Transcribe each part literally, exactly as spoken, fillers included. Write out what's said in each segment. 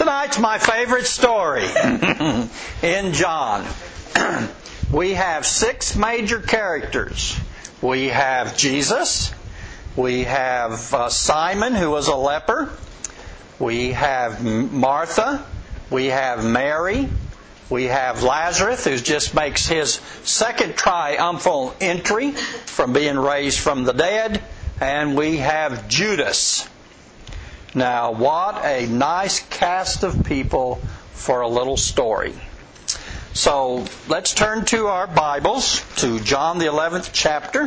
Tonight's my favorite story in John. We have six major characters. We have Jesus. We have uh, Simon, who was a leper. We have Martha. We have Mary. We have Lazarus, who just makes his second triumphal entry from being raised from the dead. And we have Judas. Now, what a nice cast of people for a little story. So, let's turn to our Bibles, to John the eleventh chapter.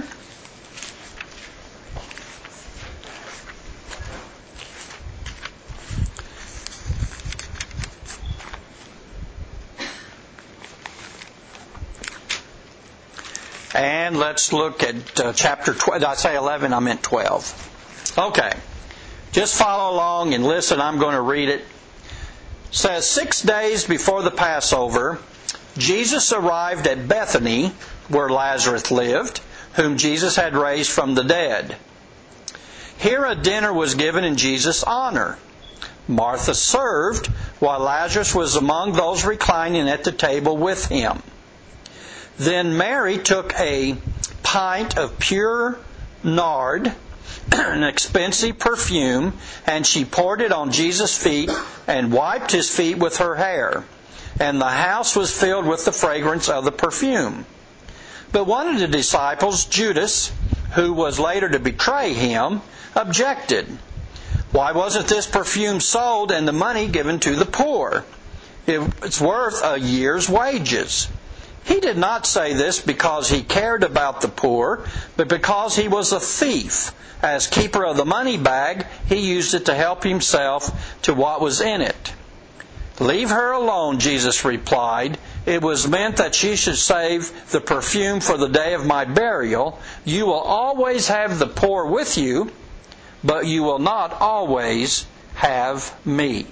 And let's look at uh, chapter twelve. Did I say eleven? I meant twelve. Okay. Just follow along and listen. I'm going to read it. It says, six days before the Passover, Jesus arrived at Bethany, where Lazarus lived, whom Jesus had raised from the dead. Here a dinner was given in Jesus' honor. Martha served, while Lazarus was among those reclining at the table with him. Then Mary took a pint of pure nard, an expensive perfume, and she poured it on Jesus' feet and wiped his feet with her hair. And the house was filled with the fragrance of the perfume. But one of the disciples, Judas, who was later to betray him, objected. Why wasn't this perfume sold and the money given to the poor? It's worth a year's wages. He did not say this because he cared about the poor, but because he was a thief. As keeper of the money bag, he used it to help himself to what was in it. Leave her alone, Jesus replied. It was meant that she should save the perfume for the day of my burial. You will always have the poor with you, but you will not always have me.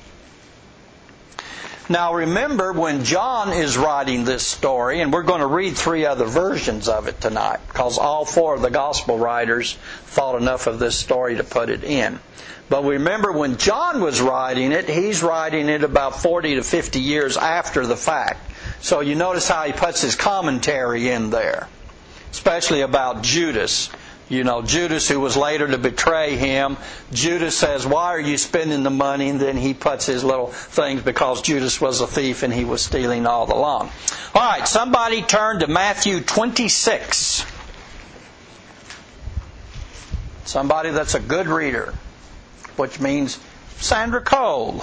Now remember, when John is writing this story, and we're going to read three other versions of it tonight, because all four of the gospel writers thought enough of this story to put it in. But remember, when John was writing it, he's writing it about forty to fifty years after the fact. So you notice how he puts his commentary in there, especially about Judas. You know, Judas, who was later to betray him. Judas says, why are you spending the money? And then he puts his little things because Judas was a thief and he was stealing all along. All right, somebody turn to Matthew twenty-six. Somebody that's a good reader, which means Sandra Cole.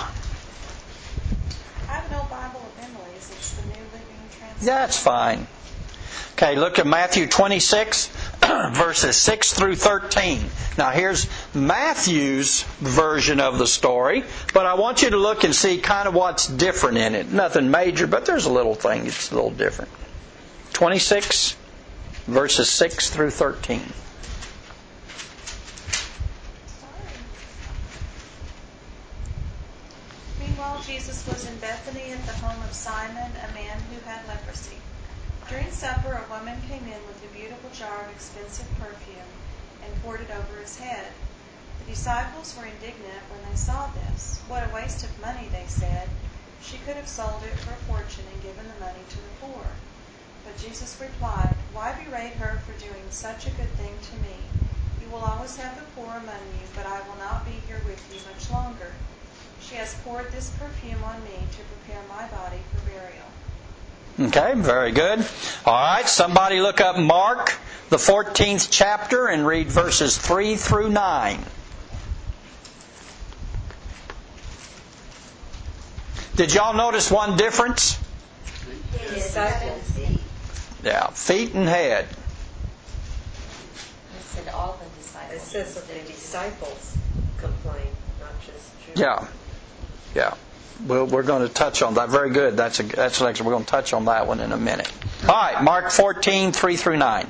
I have no Bible of Emily's. It's the New Living Translation. That's fine. Okay, look at Matthew twenty-six, verses six through thirteen. Now here's Matthew's version of the story, but I want you to look and see kind of what's different in it. Nothing major, but there's a little thing that's a little different. twenty-six, verses six through thirteen. Meanwhile, Jesus was in Bethany at the home of Simon, a man who had leprosy. During supper, a woman came in with a beautiful jar of expensive perfume and poured it over his head. The disciples were indignant when they saw this. What a waste of money, they said. She could have sold it for a fortune and given the money to the poor. But Jesus replied, why berate her for doing such a good thing to me? You will always have the poor among you, but I will not be here with you much longer. She has poured this perfume on me to prepare my body for burial. Okay, very good. All right, somebody look up Mark, the fourteenth chapter, and read verses three through nine. Did y'all notice one difference? Disciples. Yeah, feet and head. It said all the disciples. It says that the disciples complained, not just Judas. Yeah, yeah. Well, we're going to touch on that. Very good. That's a, that's an extra. We're going to touch on that one in a minute. All right, Mark fourteen, three through nine.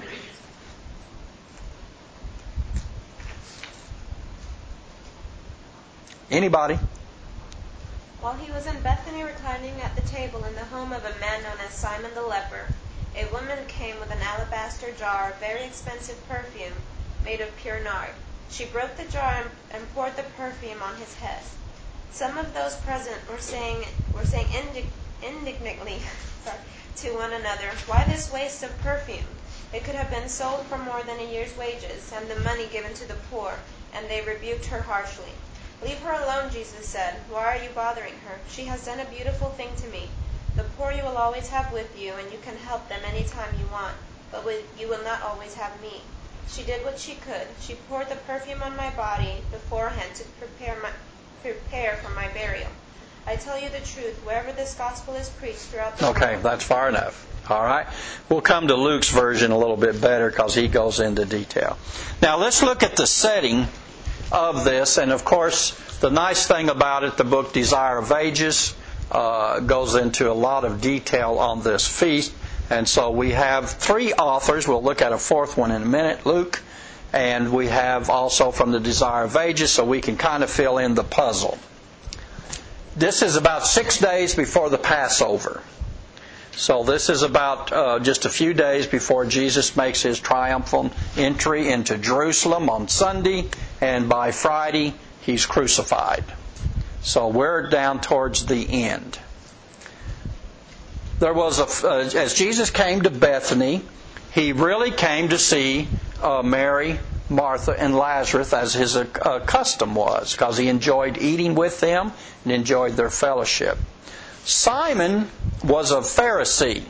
Anybody? While he was in Bethany reclining at the table in the home of a man known as Simon the leper, a woman came with an alabaster jar of very expensive perfume made of pure nard. She broke the jar and poured the perfume on his head. Some of those present were saying were saying indig- indignantly sorry, to one another, "Why this waste of perfume? It could have been sold for more than a year's wages, and the money given to the poor." And they rebuked her harshly. "Leave her alone," Jesus said. "Why are you bothering her? She has done a beautiful thing to me. The poor you will always have with you, and you can help them any time you want, but you will not always have me. She did what she could. She poured the perfume on my body beforehand to prepare my, prepare for my burial. I tell you the truth, wherever this gospel is preached throughout the Okay, world." that's far enough. All right. We'll come to Luke's version a little bit better because he goes into detail. Now let's look at the setting of this. And of course, the nice thing about it, the book Desire of Ages uh, goes into a lot of detail on this feast. And so we have three authors. We'll look at a fourth one in a minute, Luke. And we have also from the Desire of Ages, so we can kind of fill in the puzzle. This is about six days before the Passover. So this is about uh, just a few days before Jesus makes His triumphal entry into Jerusalem on Sunday, and by Friday He's crucified. So we're down towards the end. There was a, uh, as Jesus came to Bethany, He really came to see uh, Mary, Martha, and Lazarus as His uh, custom was, because He enjoyed eating with them and enjoyed their fellowship. Simon was a Pharisee.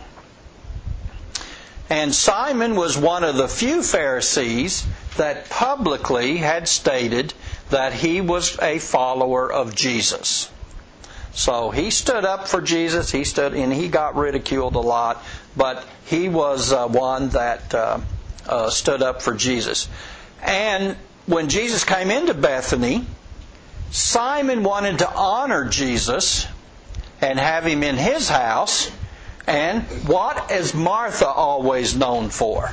And Simon was one of the few Pharisees that publicly had stated that he was a follower of Jesus. So he stood up for Jesus. He stood, and he got ridiculed a lot, but he was uh, one that uh, uh, stood up for Jesus. And when Jesus came into Bethany, Simon wanted to honor Jesus and have Him in his house. And what is Martha always known for?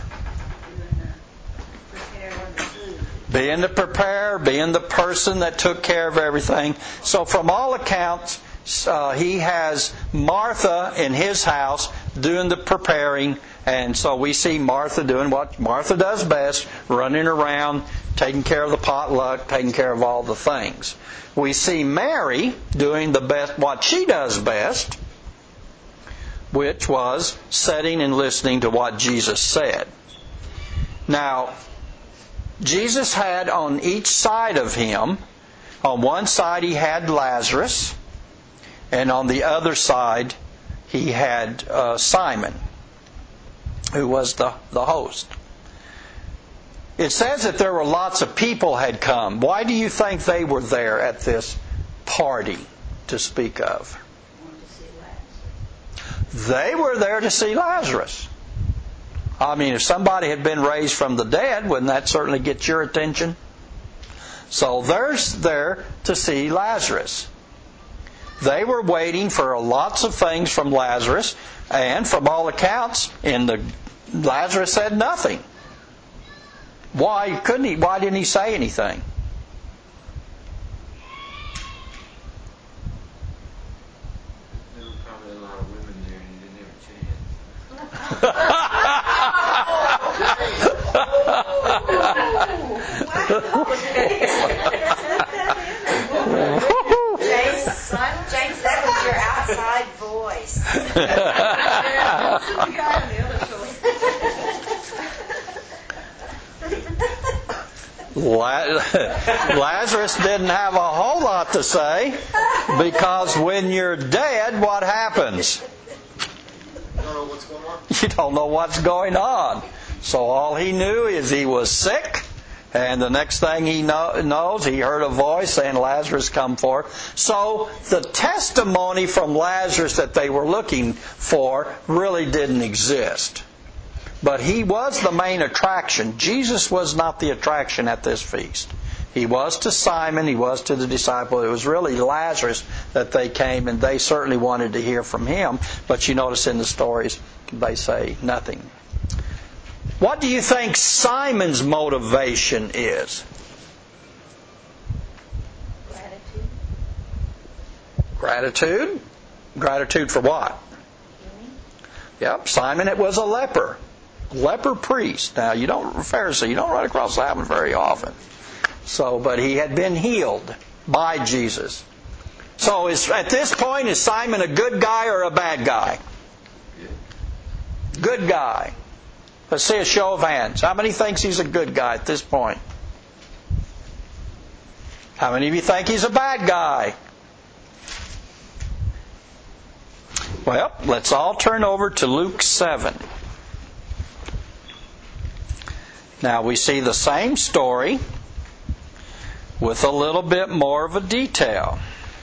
Being the preparer, being the person that took care of everything. So from all accounts, uh, he has Martha in his house doing the preparing. And so we see Martha doing what Martha does best, running around, taking care of the potluck, taking care of all the things. We see Mary doing the best, what she does best, which was sitting and listening to what Jesus said. Now, Jesus had on each side of Him, on one side He had Lazarus, and on the other side He had uh, Simon, who was the, the host. It says that there were lots of people had come. Why do you think they were there at this party to speak of? They were there to see Lazarus. I mean, if somebody had been raised from the dead, wouldn't that certainly get your attention? So they're there to see Lazarus. They were waiting for lots of things from Lazarus, and from all accounts, in the Lazarus said nothing. Why couldn't he? Why didn't he say anything? There were probably a lot of women there, and he didn't have James, James, that was your outside voice. Lazarus didn't have a whole lot to say, because when you're dead, what happens? You don't know what's going on? You don't know what's going on. So all he knew is he was sick, and the next thing he know, knows, he heard a voice saying, "Lazarus, come forth." So the testimony from Lazarus that they were looking for really didn't exist. But he was the main attraction. Jesus was not the attraction at this feast. He was to Simon, he was to the disciple. It was really Lazarus that they came, and they certainly wanted to hear from him. But you notice in the stories, they say nothing. What do you think Simon's motivation is? Gratitude. Gratitude? Gratitude for what? Yep, Simon, it was a leper. Leper priest. Now, you don't, Pharisee, you don't run across that one very often. So, but he had been healed by Jesus. So is, at this point, is Simon a good guy or a bad guy? Good guy. Let's see a show of hands. How many thinks he's a good guy at this point? How many of you think he's a bad guy? Well, let's all turn over to Luke seven. Now we see the same story with a little bit more of a detail.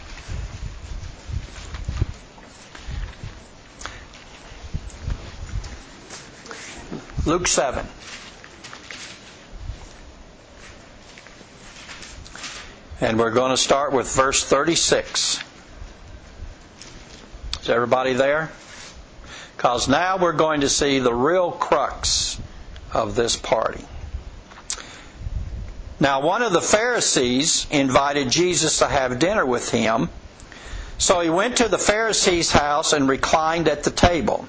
Luke seven. And we're going to start with verse thirty-six. Is everybody there? Because now we're going to see the real crux of this party. Now, one of the Pharisees invited Jesus to have dinner with him. So he went to the Pharisee's house and reclined at the table.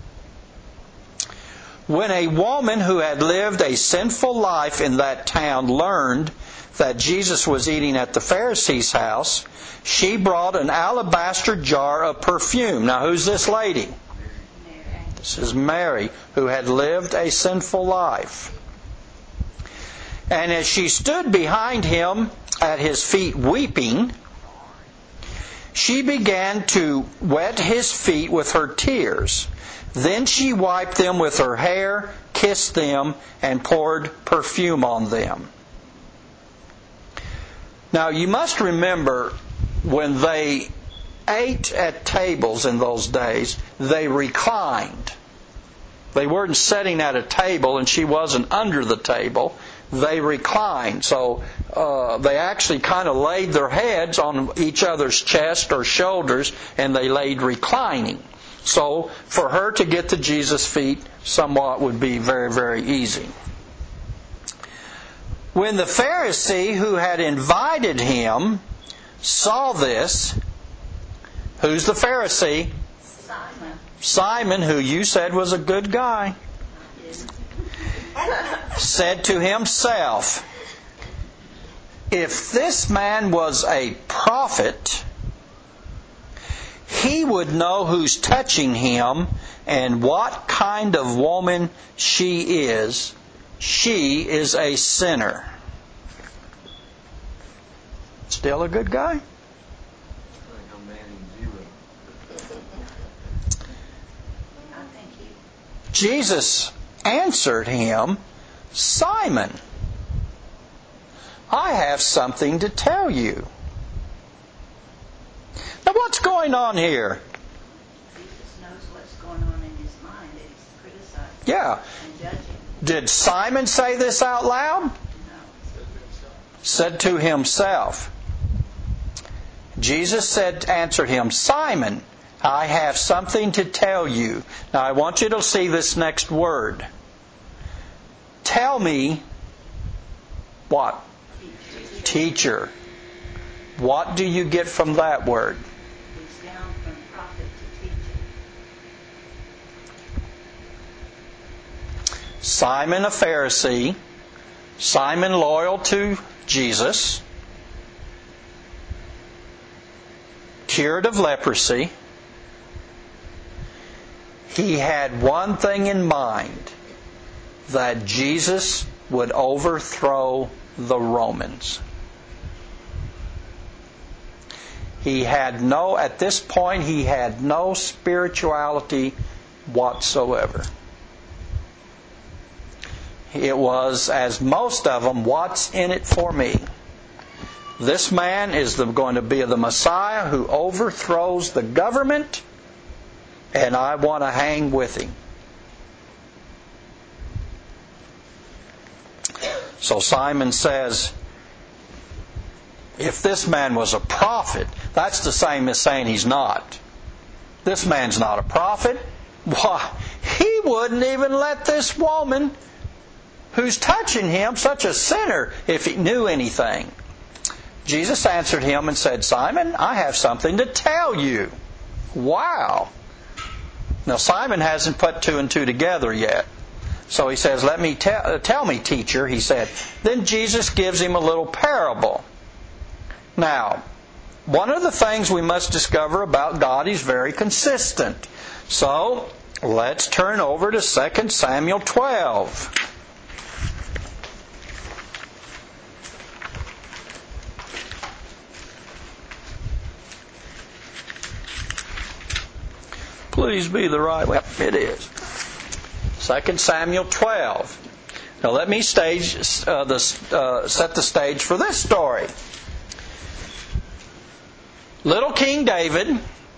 When a woman who had lived a sinful life in that town learned that Jesus was eating at the Pharisee's house, she brought an alabaster jar of perfume. Now, who's this lady? Mary. This is Mary, who had lived a sinful life. And as she stood behind him at his feet weeping, she began to wet his feet with her tears. Then she wiped them with her hair, kissed them, and poured perfume on them. Now you must remember, when they ate at tables in those days, they reclined. They weren't sitting at a table and she wasn't under the table. They reclined. So uh, they actually kind of laid their heads on each other's chest or shoulders, and they laid reclining. So for her to get to Jesus' feet somewhat would be very, very easy. When the Pharisee who had invited him saw this, who's the Pharisee? Simon. Simon, who you said was a good guy, said to himself, if this man was a prophet, he would know who's touching him and what kind of woman she is. She is a sinner. Still a good guy? Like I'm manning zero. I think he. Jesus answered him, Simon, I have something to tell you. Now what's going on here? Jesus knows what's going on in his mind, that he's criticizing Yeah. and judging. Did Simon say this out loud? No. Said to himself. Jesus said, answered him, Simon, I have something to tell you. Now I want you to see this next word. Tell me what? Teacher. Teacher. What do you get from that word? It's down from prophet to teacher. Simon a Pharisee, Simon loyal to Jesus, cured of leprosy. He had one thing in mind, that Jesus would overthrow the Romans. He had no, at this point, he had no spirituality whatsoever. It was, as most of them, what's in it for me? This man is the, going to be the Messiah who overthrows the government, and I want to hang with him. So Simon says, if this man was a prophet, that's the same as saying he's not. This man's not a prophet. Why, he wouldn't even let this woman who's touching him, such a sinner, if he knew anything. Jesus answered him and said, Simon, I have something to tell you. Wow. Now Simon hasn't put two and two together yet. So he says, let me tell, uh, tell me, teacher, he said. Then Jesus gives him a little parable. Now, one of the things we must discover about God, He's very consistent. So, let's turn over to Second Samuel twelve. Please be the right way. It is. Second Samuel twelve. Now let me stage uh, the, uh, set the stage for this story. Little King David,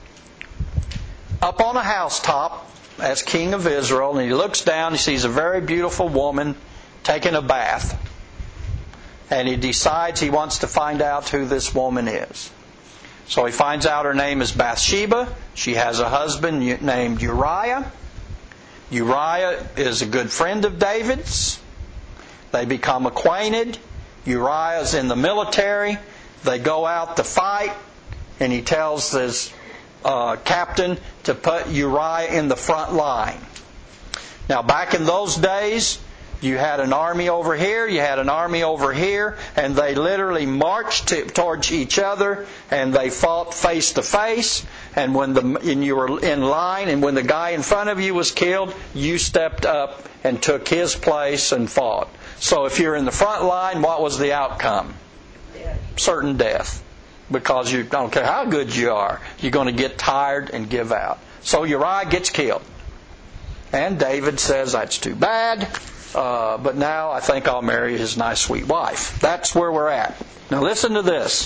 up on a housetop as king of Israel, and he looks down, he sees a very beautiful woman taking a bath. And he decides he wants to find out who this woman is. So he finds out her name is Bathsheba. She has a husband named Uriah. Uriah is a good friend of David's. They become acquainted. Uriah's in the military. They go out to fight, and he tells his uh, captain to put Uriah in the front line. Now, back in those days, you had an army over here, you had an army over here, and they literally marched to, towards each other, and they fought face to face. And when the and you were in line, and when the guy in front of you was killed, you stepped up and took his place and fought. So if you're in the front line, what was the outcome? Yeah. Certain death. Because you don't care how good you are, you're going to get tired and give out. So Uriah gets killed. And David says, that's too bad. Uh, but now I think I'll marry his nice, sweet wife. That's where we're at. Now listen to this.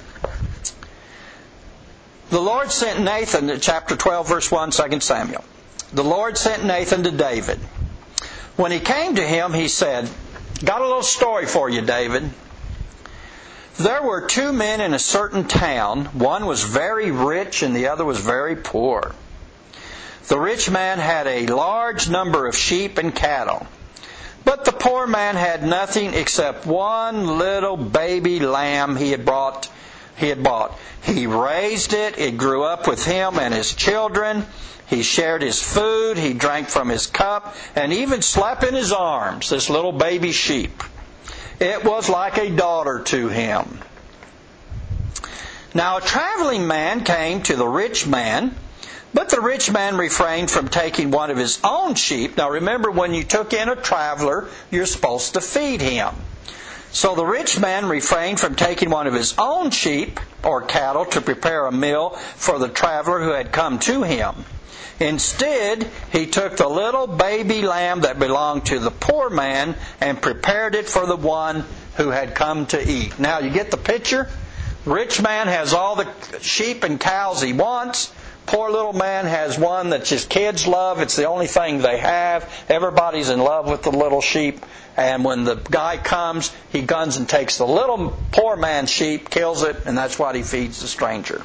The Lord sent Nathan, chapter twelve, verse one, Second Samuel. The Lord sent Nathan to David. When he came to him, he said, got a little story for you, David. There were two men in a certain town. One was very rich and the other was very poor. The rich man had a large number of sheep and cattle. But the poor man had nothing except one little baby lamb he had brought, he had bought. He raised it, it grew up with him and his children. He shared his food, he drank from his cup, and even slept in his arms, this little baby sheep. It was like a daughter to him. Now a traveling man came to the rich man, but the rich man refrained from taking one of his own sheep. Now remember, when you took in a traveler, you're supposed to feed him. So the rich man refrained from taking one of his own sheep or cattle to prepare a meal for the traveler who had come to him. Instead, he took the little baby lamb that belonged to the poor man and prepared it for the one who had come to eat. Now, you get the picture? Rich man has all the sheep and cows he wants. Poor little man has one that his kids love. It's the only thing they have. Everybody's in love with the little sheep. And when the guy comes, he guns and takes the little poor man's sheep, kills it, and that's what he feeds the stranger.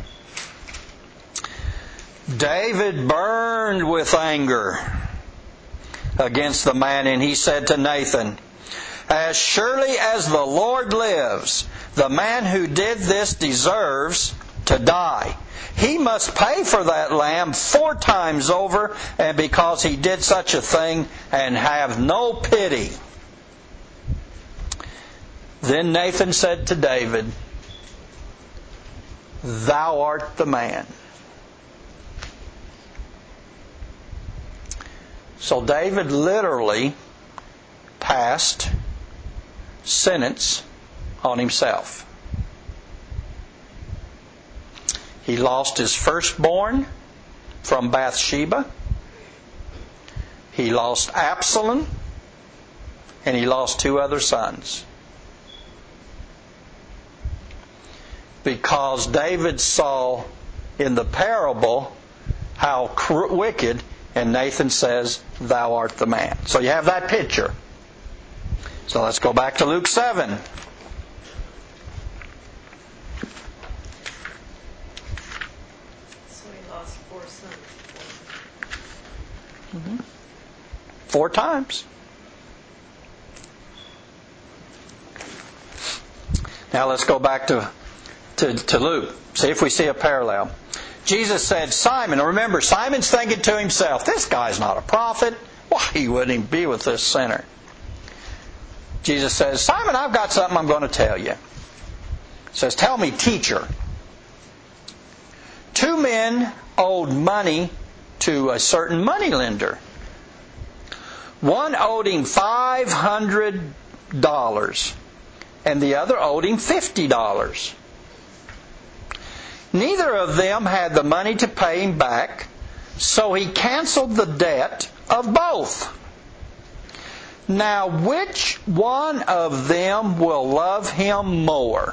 David burned with anger against the man, and he said to Nathan, as surely as the Lord lives, the man who did this deserves to die. He must pay for that lamb four times over, and because he did such a thing, and have no pity. Then Nathan said to David, thou art the man. So David literally passed sentence on himself. He lost his firstborn from Bathsheba. He lost Absalom. And he lost two other sons. Because David saw in the parable how cr- wicked, and Nathan says, thou art the man. So you have that picture. So let's go back to Luke seven. So he lost four sons. Mm-hmm. Four times. Now let's go back to, to, to Luke. See if we see a parallel. Jesus said, Simon, remember, Simon's thinking to himself, this guy's not a prophet. Why, he wouldn't even be with this sinner. Jesus says, Simon, I've got something I'm going to tell you. He says, tell me, teacher. Two men owed money to a certain moneylender. One owed him five hundred dollars and the other owed him fifty dollars. Neither of them had the money to pay him back, so he canceled the debt of both. Now, which one of them will love him more?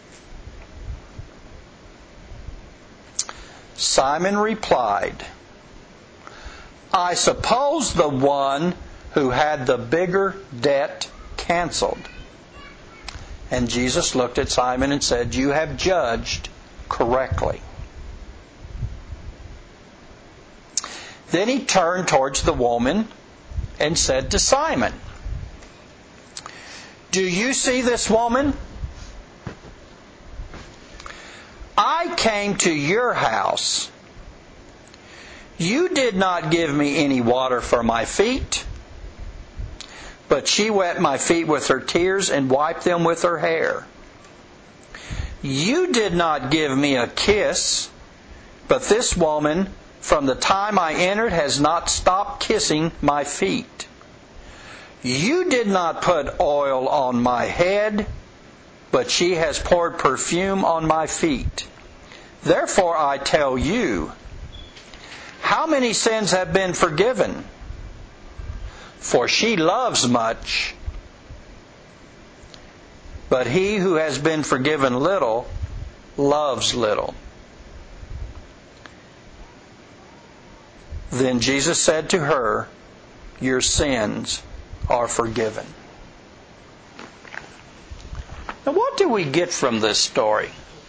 Simon replied, I suppose the one who had the bigger debt canceled. And Jesus looked at Simon and said, You have judged correctly. Then he turned towards the woman and said to Simon, Do you see this woman? I came to your house. You did not give me any water for my feet, but she wet my feet with her tears and wiped them with her hair. You did not give me a kiss, but this woman, from the time I entered, has not stopped kissing my feet. You did not put oil on my head, but she has poured perfume on my feet. Therefore I tell you, how many sins have been forgiven? For she loves much. But he who has been forgiven little loves little. Then Jesus said to her, Your sins are forgiven. Now, what do we get from this story?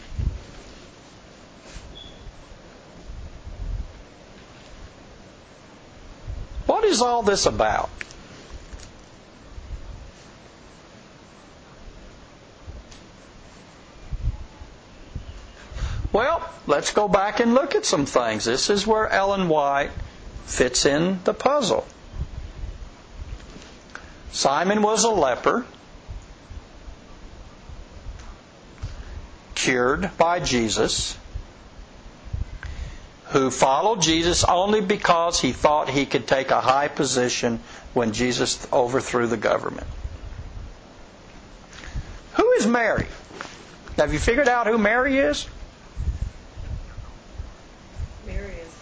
What is all this about? Well, let's go back and look at some things. This is where Ellen White fits in the puzzle. Simon was a leper, cured by Jesus, who followed Jesus only because he thought he could take a high position when Jesus overthrew the government. Who is Mary? Have you figured out who Mary is? Mary is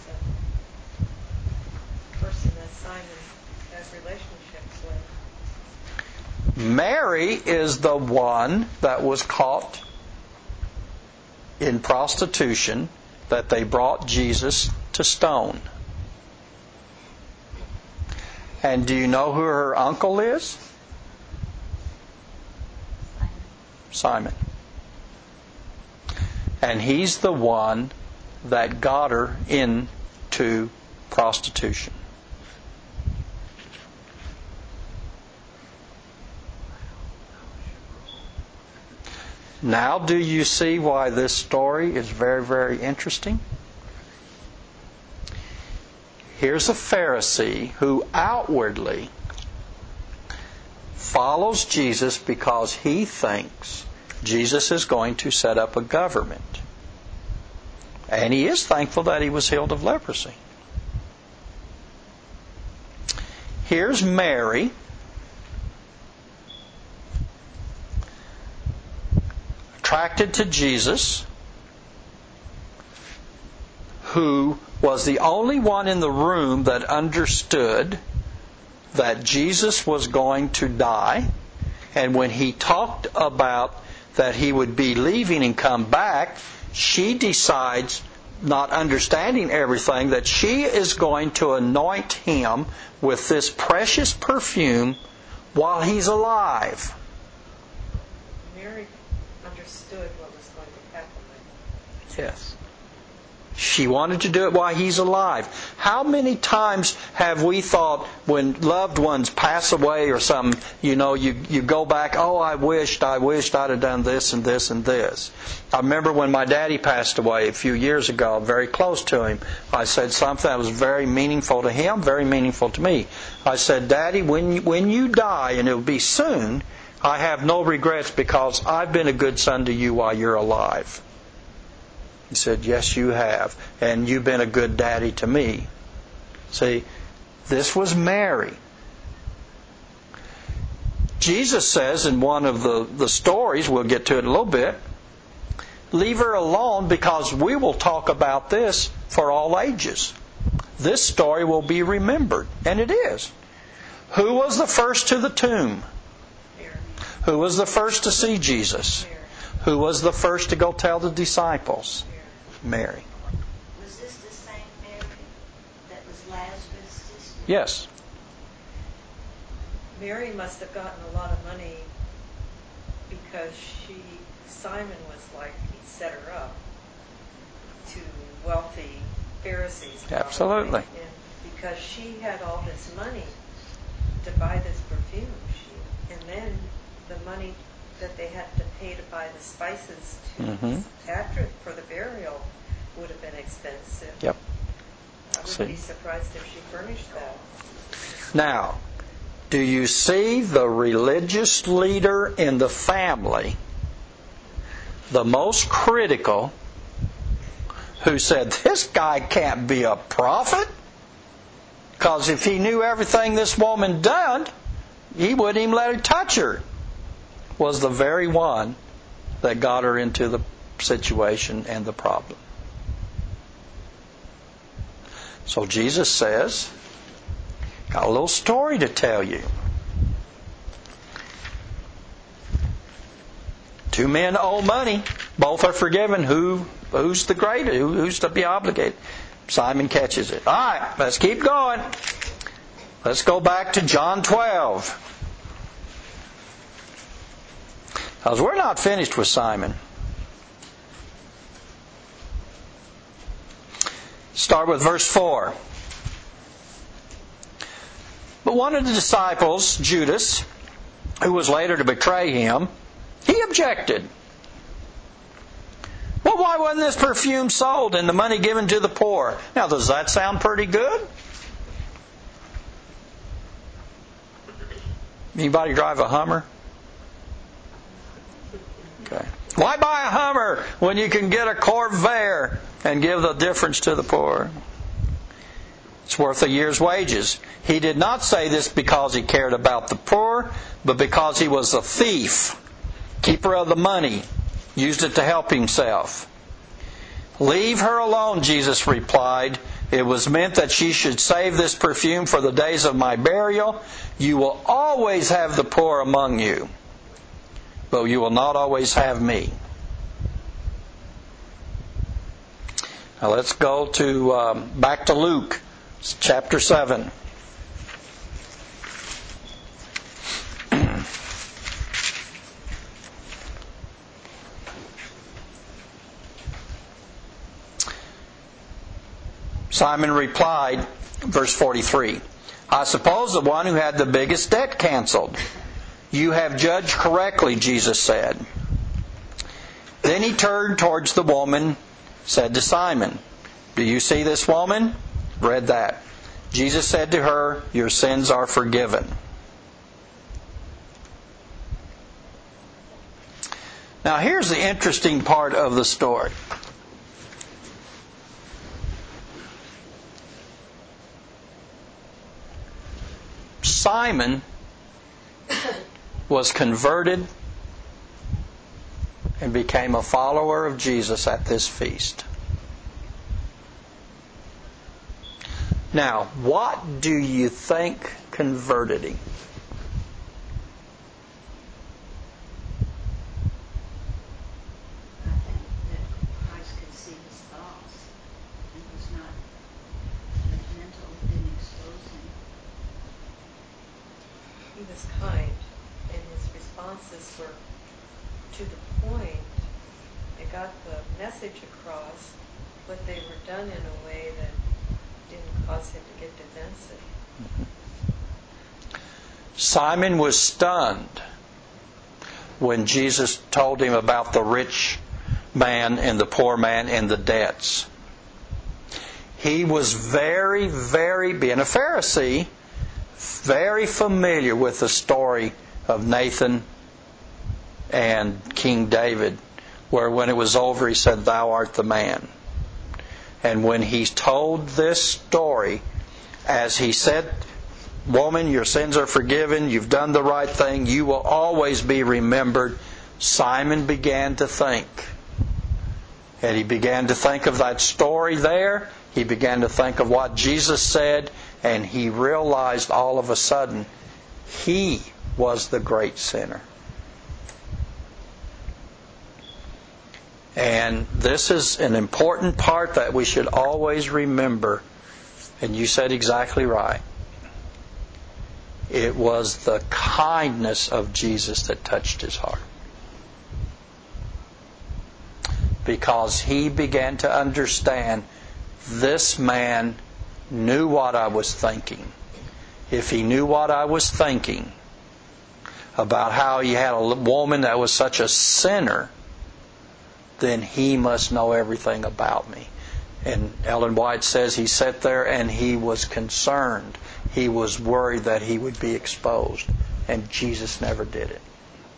the person that Simon has relationships with. Mary is the one that was caught in prostitution that they brought Jesus to stone. And do you know who her uncle is? Simon. And he's the one that got her into prostitution. Now, do you see why this story is very, very interesting? Here's a Pharisee who outwardly follows Jesus because he thinks Jesus is going to set up a government. And he is thankful that he was healed of leprosy. Here's Mary, attracted to Jesus, who was the only one in the room that understood that Jesus was going to die. And when he talked about that he would be leaving and come back, she decides, not understanding everything, that she is going to anoint him with this precious perfume while he's alive. Mary understood what was going to happen. Yes. She wanted to do it while he's alive. How many times have we thought when loved ones pass away or something, you know, you, you go back, oh, I wished, I wished I'd have done this and this and this. I remember when my daddy passed away a few years ago, very close to him, I said something that was very meaningful to him, very meaningful to me. I said, Daddy, when you, when you die, and it'll be soon, I have no regrets because I've been a good son to you while you're alive. He said, yes, you have. And you've been a good daddy to me. See, this was Mary. Jesus says in one of the, the stories, we'll get to it in a little bit, leave her alone because we will talk about this for all ages. This story will be remembered, and it is. Who was the first to the tomb? Mary. Who was the first to see Jesus? Mary. Who was the first to go tell the disciples? Mary. Mary. Was this the same Mary that was Lazarus' sister? Yes. Mary must have gotten a lot of money because she, Simon was like, he set her up to wealthy Pharisees. Probably. Absolutely. And because she had all this money to buy this perfume, she, and then the money that they had to pay to buy the spices to Mm-hmm. after for the burial would have been expensive. Yep. I would See. be surprised if she furnished that. Now, do you see the religious leader in the family, the most critical, who said, this guy can't be a prophet? Because if he knew everything this woman done, he wouldn't even let her touch her, was the very one that got her into the situation and the problem. So Jesus says, got a little story to tell you. Two men owe money. Both are forgiven. Who, who's the greater? Who, who's to be obligated? Simon catches it. All right, let's keep going. Let's go back to John twelve. Because we're not finished with Simon. Start with verse four. But one of the disciples, Judas, who was later to betray him, he objected. Well, why wasn't this perfume sold and the money given to the poor? Now, does that sound pretty good? Anybody drive a Hummer? Okay. Why buy a Hummer when you can get a Corvair and give the difference to the poor? It's worth a year's wages. He did not say this because he cared about the poor, but because he was a thief, keeper of the money, used it to help himself. Leave her alone, Jesus replied. It was meant that she should save this perfume for the days of my burial. You will always have the poor among you, but you will not always have me. Now let's go to um, back to Luke, chapter seven. Simon replied, verse forty-three, I suppose the one who had the biggest debt canceled. You have judged correctly, Jesus said. Then he turned towards the woman, said to Simon, do you see this woman? Read that. Jesus said to her, your sins are forgiven. Now here's the interesting part of the story. Simon was converted and became a follower of Jesus at this feast. Now, what do you think converted him? I think that Christ could see his thoughts and was not judgmental, didn't expose him. He was kind, and his responses were to the point. They got the message across, but they were done in a way that didn't cause him to get defensive. Simon was stunned when Jesus told him about the rich man and the poor man and the debts. He was very, very, being a Pharisee, very familiar with the story of Nathan and King David where when it was over he said, "Thou art the man." And when he told this story, as he said, "Woman, your sins are forgiven, you've done the right thing, you will always be remembered," Simon began to think. And he began to think of that story there. He began to think of what Jesus said, and he realized all of a sudden he was the great sinner. And this is an important part that we should always remember. And you said exactly right. It was the kindness of Jesus that touched his heart. Because he began to understand, this man knew what I was thinking. If he knew what I was thinking about how he had a woman that was such a sinner, then he must know everything about me. And Ellen White says he sat there and he was concerned. He was worried that he would be exposed. And Jesus never did it.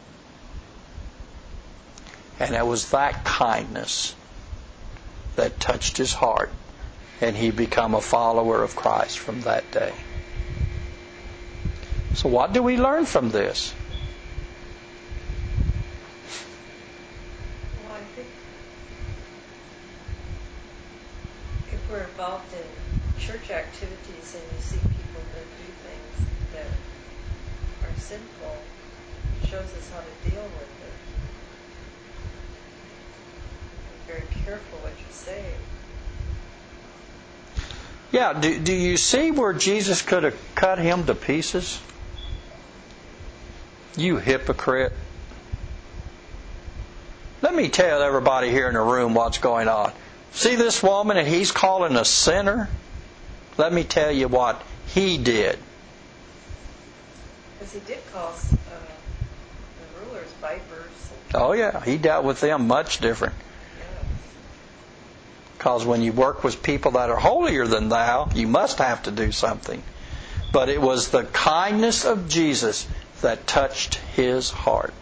And it was that kindness that touched his heart. And he became a follower of Christ from that day. So what do we learn from this? Well, I think if we're involved in church activities and you see people that do things that are sinful, it shows us how to deal with it. Be very careful what you say. Yeah, do, do you see where Jesus could have cut him to pieces? You hypocrite. Let me tell everybody here in the room what's going on. See this woman that he's calling a sinner? Let me tell you what he did. Because he did call uh, the rulers vipers. Oh yeah, he dealt with them much different. Yes. Because when you work with people that are holier than thou, you must have to do something. But it was the kindness of Jesus that touched his heart.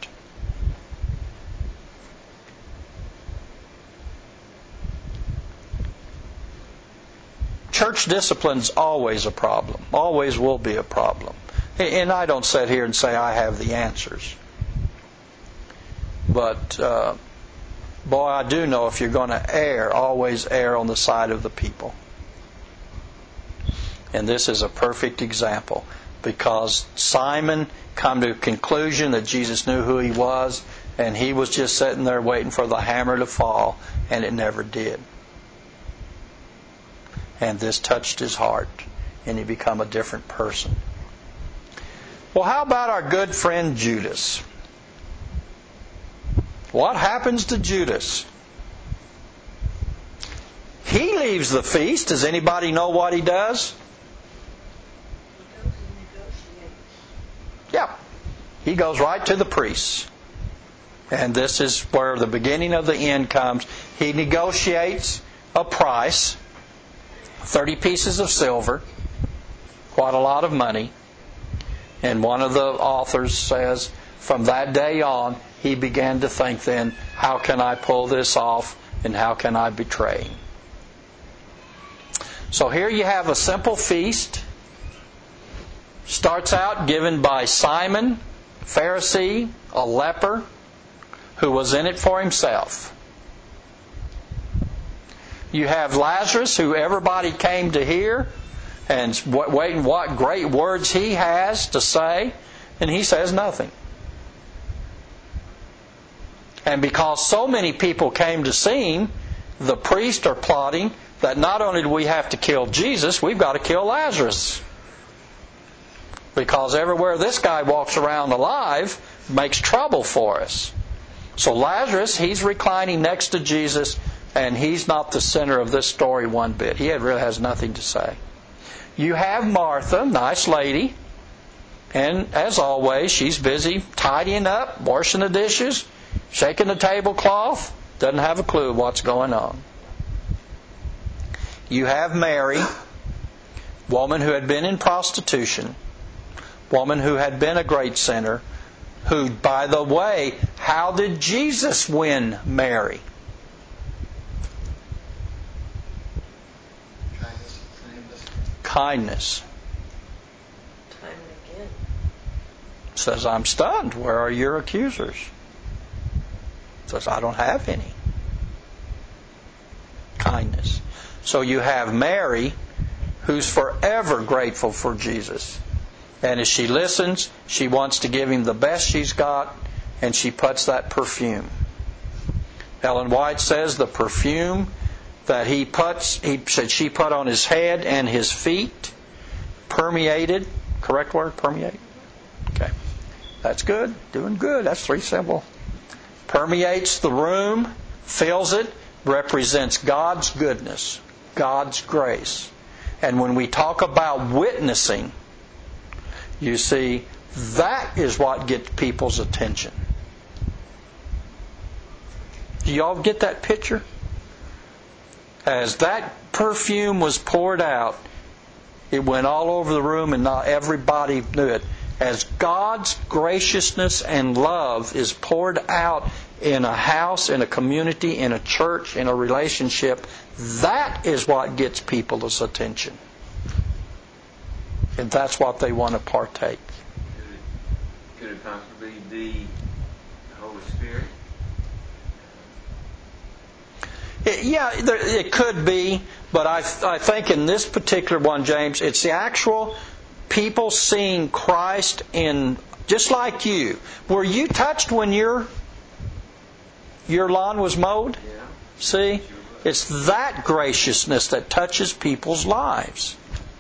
Church discipline's always a problem. Always will be a problem. And I don't sit here and say I have the answers. But, uh, boy, I do know if you're going to err, always err on the side of the people. And this is a perfect example. Because Simon come to a conclusion that Jesus knew who he was, and he was just sitting there waiting for the hammer to fall, and it never did. And this touched his heart, and he became a different person. Well, how about our good friend Judas? What happens to Judas? He leaves the feast. Does anybody know what he does? He goes and negotiates. Yeah. He goes right to the priests. And this is where the beginning of the end comes. He negotiates a price, thirty pieces of silver, quite a lot of money. And one of the authors says, from that day on, he began to think then, how can I pull this off and how can I betray him? So here you have a simple feast. Starts out given by Simon, Pharisee, a leper, who was in it for himself. You have Lazarus, who everybody came to hear, and waiting what great words he has to say, and he says nothing. And because so many people came to see him, the priests are plotting that not only do we have to kill Jesus, we've got to kill Lazarus. Because everywhere this guy walks around alive makes trouble for us. So Lazarus, he's reclining next to Jesus, and he's not the center of this story one bit. He really has nothing to say. You have Martha, nice lady, and as always, she's busy tidying up, washing the dishes, shaking the tablecloth, doesn't have a clue what's going on. You have Mary, woman who had been in prostitution, woman who had been a great sinner, Who, by the way, how did Jesus win Mary? Kindness, kindness. Kindness. Time and again. Says, I'm stunned. Where are your accusers? Says, I don't have any. Kindness. So you have Mary, who's forever grateful for Jesus. And as she listens, she wants to give him the best she's got, and she puts that perfume. Ellen White says the perfume that he puts, he said she put on his head and his feet, permeated. Correct word? Permeate? Okay. That's good. Doing good. That's three syllable. Permeates the room, fills it, represents God's goodness, God's grace. And when we talk about witnessing, you see, that is what gets people's attention. Do y'all get that picture? As that perfume was poured out, it went all over the room and not everybody knew it. As God's graciousness and love is poured out in a house, in a community, in a church, in a relationship, that is what gets people's attention. And that's what they want to partake. Could it, could it possibly be the Holy Spirit? It, yeah, there, it could be, but I, I think in this particular one, James, it's the actual people seeing Christ in, just like you. Were you touched when your your lawn was mowed? Yeah. See? It's that graciousness that touches people's lives.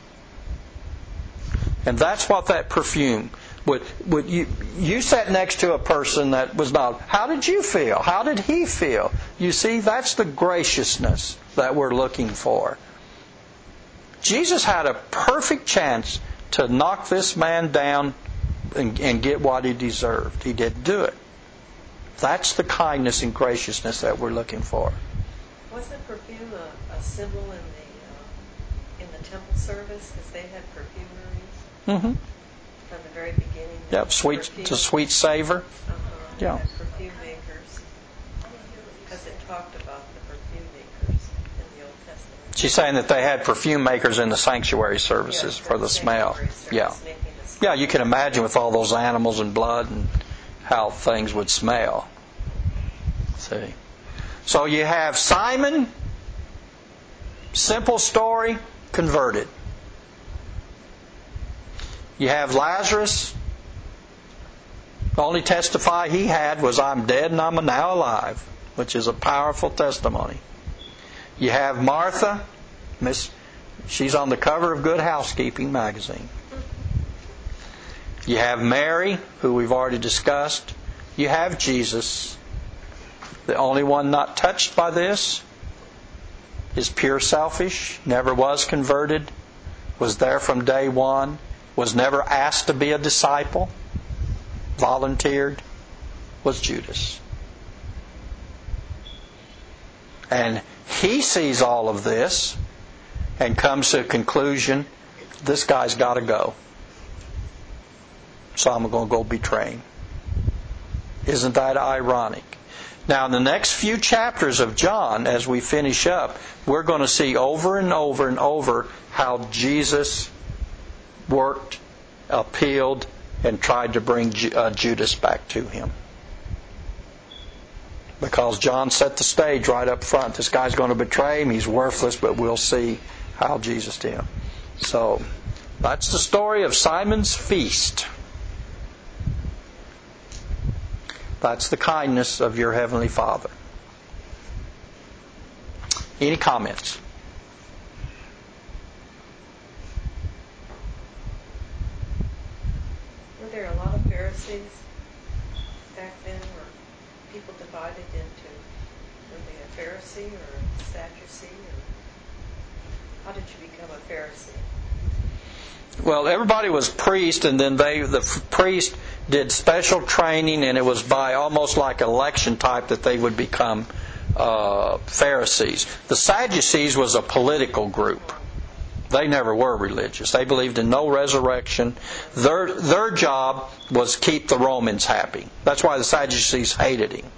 And that's what that perfume would, would you you sat next to a person that was not. How did you feel? How did he feel? You see, that's the graciousness that we're looking for. Jesus had a perfect chance to knock this man down and, and get what he deserved. He didn't do it. That's the kindness and graciousness that we're looking for. Wasn't perfume a, a symbol in the uh, in the temple service? Because they had perfumeries Mm-hmm. from the very beginning. Yep, sweet, it's a sweet savor. Uh-huh. Yeah. And perfume makers. Because it talked about the perfume makers in the Old Testament. She's saying that they had perfume makers in the sanctuary services Yeah, for the smell. service, Yeah. making the smell. Yeah, you can imagine with all those animals and blood and how things would smell. See. So you have Simon, simple story, converted. You have Lazarus. The only testify he had was, I'm dead and I'm now alive, which is a powerful testimony. You have Martha. Miss, she's on the cover of Good Housekeeping magazine. You have Mary, who we've already discussed. You have Jesus. The only one not touched by this is pure selfish, never was converted, was there from day one, was never asked to be a disciple, volunteered, was Judas. And he sees all of this and comes to a conclusion, this guy's got to go. So I'm going to go betray him. Isn't that ironic? Now, in the next few chapters of John, as we finish up, we're going to see over and over and over how Jesus worked, appealed, and tried to bring uh, Judas back to him. Because John set the stage right up front. This guy's going to betray him. He's worthless, but we'll see how Jesus did him. So, that's the story of Simon's feast. That's the kindness of your Heavenly Father. Any comments? Were there a lot of Pharisees back then? Were people divided into, were they a Pharisee or a Sadducee? Or how did you become a Pharisee? Well, everybody was priest, and then they the priest did special training, and it was by almost like election type that they would become uh, Pharisees. The Sadducees was a political group. They never were religious. They believed in no resurrection. Their their job was keep the Romans happy. That's why the Sadducees hated him.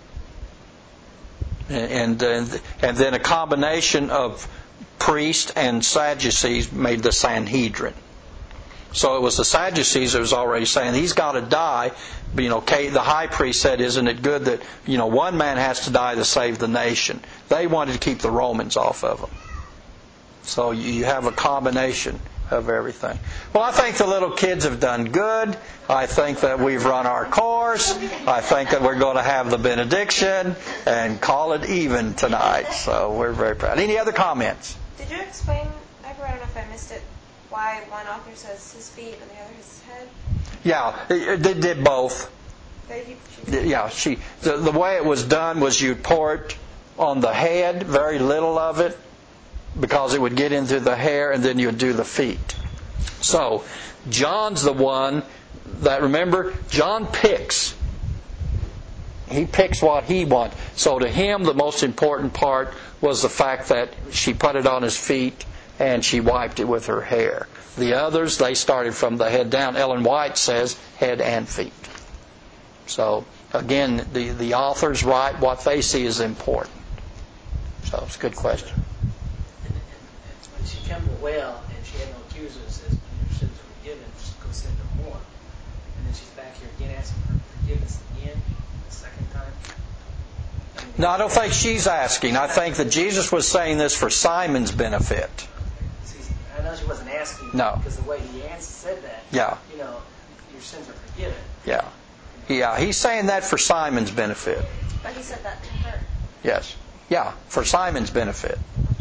And and, and then a combination of priests and Sadducees made the Sanhedrin. So it was the Sadducees that was already saying he's got to die. But, you know, the high priest said, "Isn't it good that you know one man has to die to save the nation?" They wanted to keep the Romans off of them. So you have a combination of everything. Well, I think the little kids have done good. I think that we've run our course. I think that we're going to have the benediction and call it even tonight. So we're very proud. Any other comments? Did you explain, I don't know if I missed it, why one author says his feet and the other his head? Yeah, they did both. They, she, yeah, she. The, the way it was done was you pour it on the head, very little of it, because it would get into the hair, and then you would do the feet. So, John's the one that, remember, John picks. He picks what he wants. So to him, the most important part was the fact that she put it on his feet and she wiped it with her hair. The others, they started from the head down. Ellen White says head and feet. So, again, the, the authors write what they see is important. So, it's a good question. When she came to the well and she had no accusers and says, your sins are forgiven, just go sin no more. And then she's back here again asking for forgiveness again, the second time. I mean, no, I don't think she's asking. I think that Jesus was saying this for Simon's benefit. See, I know she wasn't asking. No. Because the way he answered, said that, yeah. you know, your sins are forgiven. Yeah. Yeah, he's saying that for Simon's benefit. But he said that to her. Yes. Yeah, for Simon's benefit.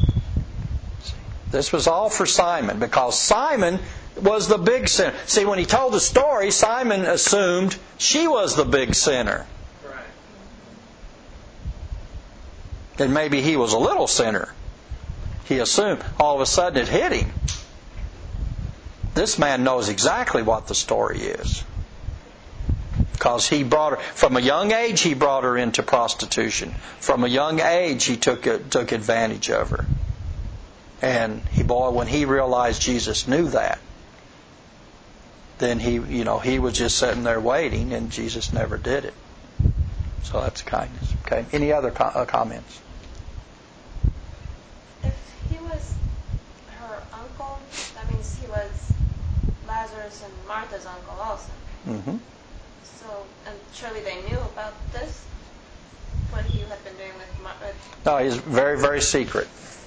This was all for Simon, because Simon was the big sinner. See, when he told the story, Simon assumed she was the big sinner. Right. And maybe he was a little sinner. He assumed. All of a sudden it hit him. This man knows exactly what the story is. Because he brought her, from a young age he brought her into prostitution. From a young age he took took advantage of her. And he, boy, when he realized Jesus knew that, then he, you know, he was just sitting there waiting, and Jesus never did it. So that's kindness. Okay. Any other co- uh, comments? If he was her uncle, that means he was Lazarus and Martha's uncle also. Mm-hmm. So, and surely they knew about this, what he had been doing with Martha. No, he's very, very secret.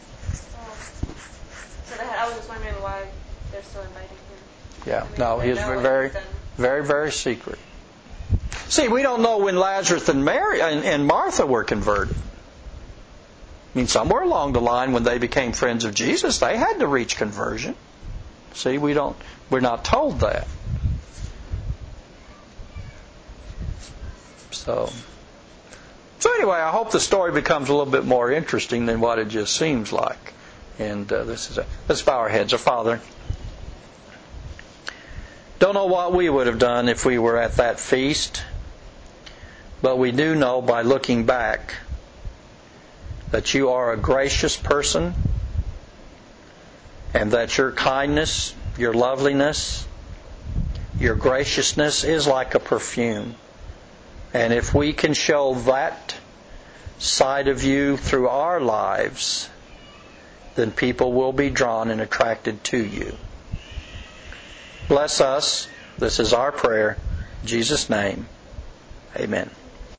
So they had, I was just wondering why they're still inviting him. Yeah, I mean, no, they he's know what very, he's done. very, very secret. See, we don't know when Lazarus and Mary and, and Martha were converted. I mean, somewhere along the line, when they became friends of Jesus, they had to reach conversion. See, we don't, we're not told that. So, so anyway, I hope the story becomes a little bit more interesting than what it just seems like. And uh, this is a, let's bow our heads. Our Father, don't know what we would have done if we were at that feast, but we do know by looking back that you are a gracious person, and that your kindness, your loveliness, your graciousness is like a perfume. And if we can show that side of you through our lives, then people will be drawn and attracted to you. Bless us. This is our prayer. In Jesus' name, amen.